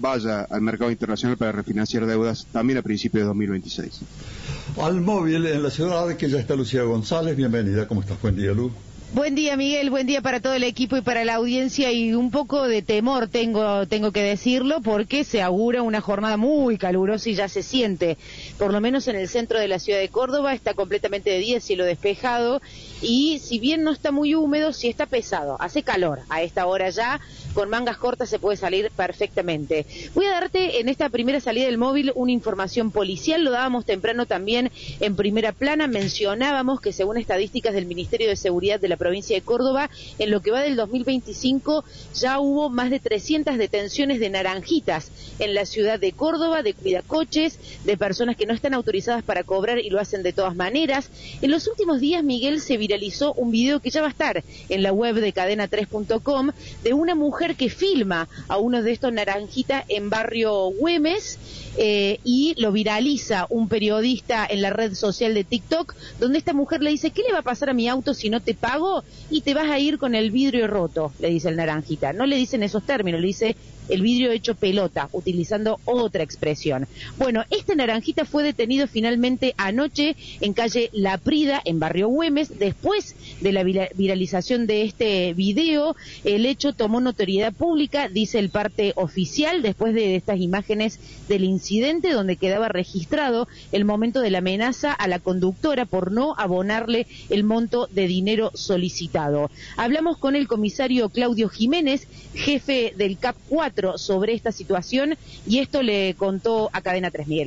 vaya al mercado internacional para refinanciar deudas también a principios de 2026. Al móvil en la ciudad, que ya está Lucía González. Bienvenida, ¿cómo estás? Buen día, Lu. Buen día, Miguel, buen día para todo el equipo y para la audiencia, y un poco de temor tengo que decirlo, porque se augura una jornada muy calurosa y ya se siente, por lo menos en el centro de la ciudad de Córdoba. Está completamente de día, cielo despejado, y si bien no está muy húmedo, sí está pesado, hace calor a esta hora ya. Con mangas cortas se puede salir perfectamente. Voy a darte en esta primera salida del móvil una información policial. Lo dábamos temprano también en primera plana. Mencionábamos que según estadísticas del Ministerio de Seguridad de la provincia de Córdoba, en lo que va del 2025 ya hubo más de 300 detenciones de naranjitas en la ciudad de Córdoba, de cuidacoches, de personas que no están autorizadas para cobrar y lo hacen de todas maneras. En los últimos días, Miguel, se viralizó un video que ya va a estar en la web de cadena3.com de una mujer que filma a uno de estos naranjitas en barrio Güemes, y lo viraliza un periodista en la red social de TikTok, donde esta mujer le dice: ¿qué le va a pasar a mi auto si no te pago? Y te vas a ir con el vidrio roto, le dice el naranjita. No le dicen esos términos, le dice el vidrio hecho pelota, utilizando otra expresión. Bueno, este naranjita fue detenido finalmente anoche en calle La Prida, en barrio Güemes. Después de la viralización de este video, el hecho tomó notoriedad pública, dice el parte oficial, después de estas imágenes del incidente, donde quedaba registrado el momento de la amenaza a la conductora por no abonarle el monto de dinero solicitado. Hablamos con el comisario Claudio Jiménez, jefe del CAP 4, sobre esta situación, y esto le contó a Cadena 3, Miguel.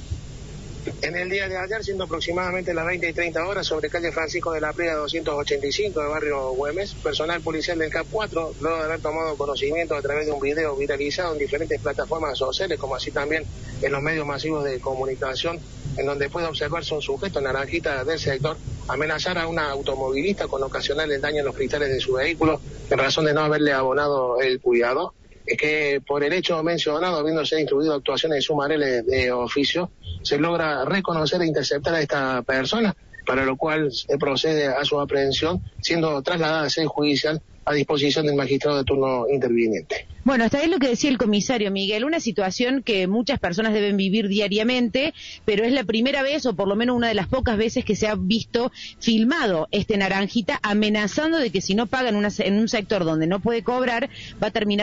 En el día de ayer, siendo aproximadamente las 20 y 30 horas, sobre calle Francisco de la Prida 285 de barrio Güemes, personal policial del CAP 4, luego de haber tomado conocimiento a través de un video viralizado en diferentes plataformas sociales, como así también en los medios masivos de comunicación, en donde puede observarse un sujeto naranjita del sector amenazar a una automovilista con ocasionarle daño en los cristales de su vehículo en razón de no haberle abonado el cuidado. Es que por el hecho mencionado, habiéndose instruido actuaciones sumaarias de oficio, se logra reconocer e interceptar a esta persona, para lo cual se procede a su aprehensión, siendo trasladada a sede judicial a disposición del magistrado de turno interviniente. Bueno, hasta ahí lo que decía el comisario, Miguel, una situación que muchas personas deben vivir diariamente, pero es la primera vez, o por lo menos una de las pocas veces, que se ha visto filmado este naranjita amenazando de que si no paga en un sector donde no puede cobrar, va a terminar